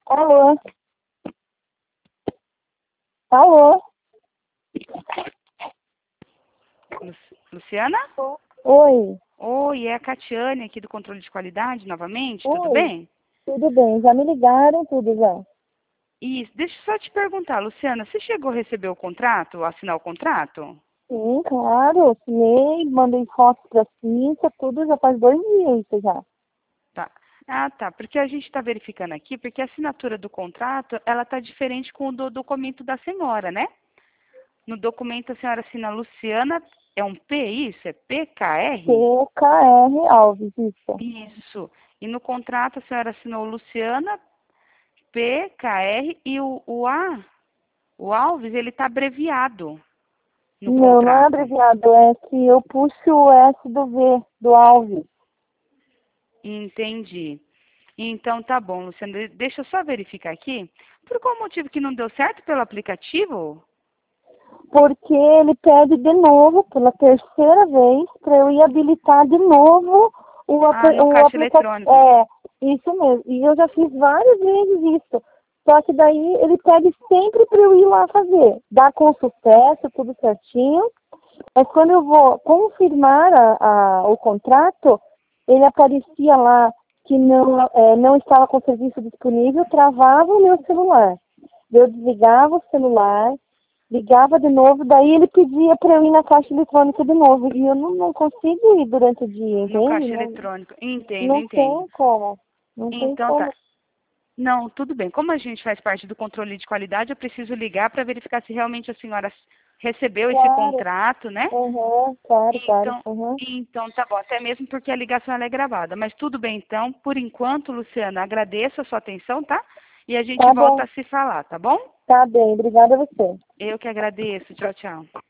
Alô? Alô? Luciana? Oi. Oi, é a Catiane aqui do controle de qualidade novamente, tudo Oi. bem? Tudo bem? Já me ligaram, tudo já? Isso, deixa eu só te perguntar, Luciana, você chegou a receber o contrato, assinar o contrato? Sim, claro. Assinei, mandei fotos pra Cíntia, tudo já faz 2 dias isso já. Tá. Ah, tá, porque a gente está verificando aqui, porque a assinatura do contrato, ela está diferente com o do documento da senhora, né? No documento a senhora assina Luciana, é um P isso? É PKR? PKR Alves, isso. Isso. E no contrato a senhora assinou Luciana, PKR e o Alves, ele está abreviado no Não, não é contrato. abreviado, é que eu puxo o S do V, do Alves. Entendi. Então tá bom, Luciano. Deixa eu só verificar aqui. Por qual motivo que não deu certo pelo aplicativo? Porque ele pede de novo, pela terceira vez, para eu ir habilitar de novo Ah, no o caixa aplicativo. eletrônico. É, isso mesmo. E eu já fiz várias vezes isso. Só que daí ele pede sempre para eu ir lá fazer. Dá com sucesso, tudo certinho. Mas quando eu vou confirmar o contrato, ele aparecia lá que não estava com serviço disponível, travava o meu celular. Eu desligava o celular, ligava de novo, daí ele pedia para eu ir na caixa eletrônica de novo. E eu não consigo ir durante o dia, No entende? caixa Não, eletrônico. Entendo, não entendo. tem como. Não tem Então como. tá. Não, tudo bem. Como a gente faz parte do controle de qualidade, eu preciso ligar para verificar se realmente a senhora recebeu esse Claro. contrato, né? Uhum, claro, claro. Então, Uhum. então tá bom, até mesmo porque a ligação ela é gravada. Mas tudo bem então, por enquanto, Luciana, agradeço a sua atenção, tá? E a gente Tá bom. volta a se falar, tá bom? Tá bem. Obrigada a você. Eu que agradeço. Tchau, tchau.